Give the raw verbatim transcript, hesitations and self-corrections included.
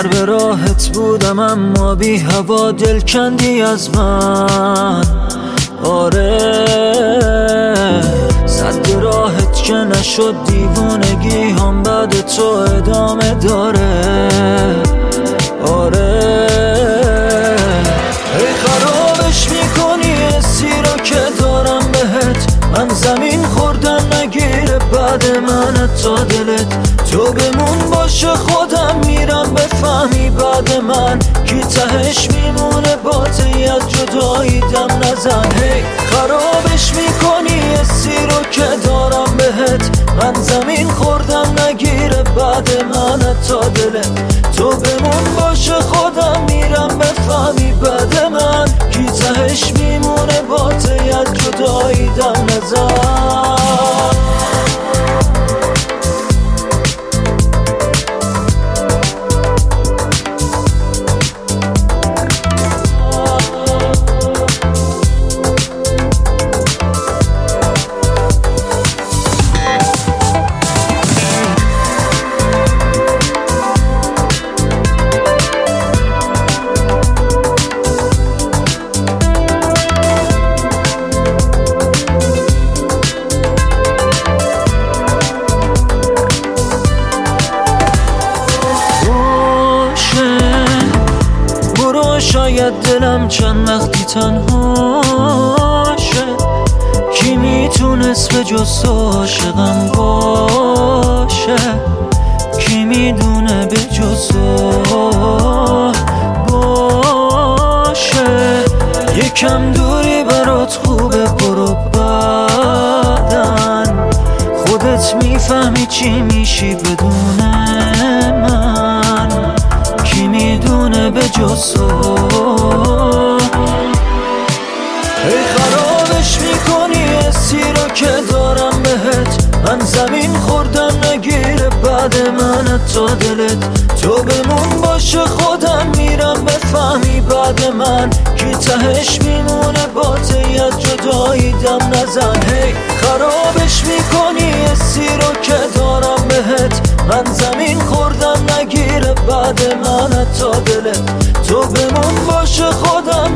سر به راحت بودم اما بی هوا دل کندی از من. آره صد راحت که نشد دیوونگی هم بعد تو ادامه داره. آره ای خرابش میکنی حسی رو که دارم بهت، من زمین خوردن نگیره بعد من تا دلت. تو بمون باشه خودم میرم بفهمی بعد من کی تهش میمونه باتی از جدایی دم نزن. هی خرابش میکنی حسی رو که دارم بهت، من زمین خوردم نگیره بعد من تا دلت. تو بمون باشه خودم میرم بفهمی بعد من کی تهش میمونه باتی از جدایی دم نزن. شاید دلم چند وقتی تنهاشه، کی میتونست به جز تو عاشقم باشه، کی میدونه به جز تو باشه. یکم دوری برات خوبه برو بعدن، خودت میفهمی چی میشی بدون من، کی میدونه به جز تو. ای خرابش میکنی حسی رو که دارم بهت، من زمین خوردم نگیره بعد من تا دلت. تو بمون باشه خودم میرم بفهمی بعد من کی تهش میمونه باتی از جدایی دم نزن. هی خرابش میکنی حسی رو که دارم بهت، من زمین خوردم نگیره بعد من تا دلت. تو بمون باشه خودم